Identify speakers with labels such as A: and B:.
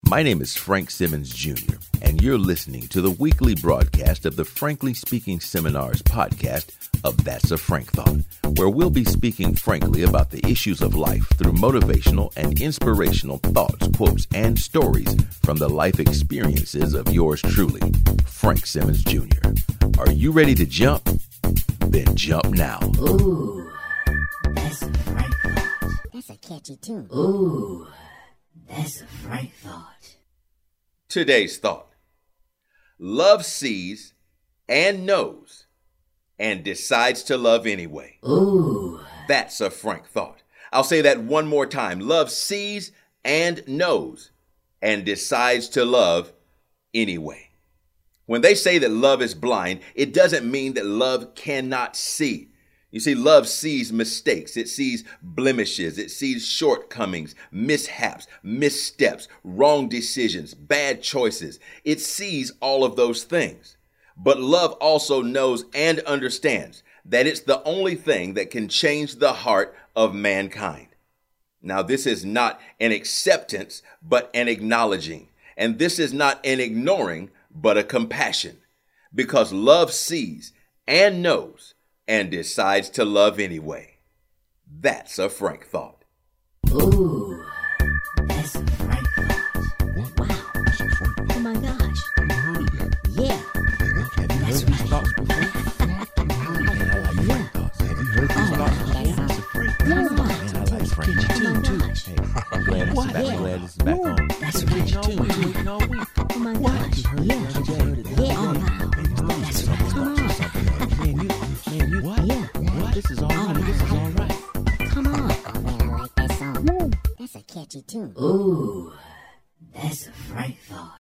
A: My name is Frank Simmons Jr., and you're listening to the weekly broadcast of the Frankly Speaking Seminars podcast of That's a Frank Thought, where we'll be speaking frankly about the issues of life through motivational and inspirational thoughts, quotes, and stories from the life experiences of yours truly, Frank Simmons Jr. Are you ready to jump? Then jump now.
B: Ooh, that's a Frank Thought. That's a catchy tune. Ooh, that's a Frank Thought.
A: Today's thought: love sees and knows and decides to love anyway.
B: Ooh.
A: That's a Frank Thought. I'll say that one more time. Love sees and knows and decides to love anyway. When they say that love is blind, it doesn't mean that love cannot see. You see, love sees mistakes, it sees blemishes, it sees shortcomings, mishaps, missteps, wrong decisions, bad choices. It sees all of those things. But love also knows and understands that it's the only thing that can change the heart of mankind. Now, this is not an acceptance, but an acknowledging. And this is not an ignoring, but a compassion. Because love sees and knows and decides to love anyway. That's a Frank Thought.
B: Ooh, that's a Frank Thought. Wow.
C: That's a Frank Thought.
B: Oh my gosh.
C: I've heard of that.
B: Yeah.
C: Have you
B: That's
C: heard these
B: right.
C: thoughts before? I've heard of that.
A: I like Frank Thoughts.
C: Have you heard these thoughts before?
B: that
C: That's a Frank
B: Come
C: Thought.
B: on.
A: Man, I like Frank.
B: Oh my gosh.
A: Hey, I'm glad
B: What?
A: this is back on.
B: That's right. Oh my gosh. Yeah. Yeah. Oh wow. That's right. Come on. Yeah.
A: This is all
B: right.
A: This is all right.
B: Come on. Oh man, I like that song. That's a catchy tune. Ooh, that's a Frank Thought.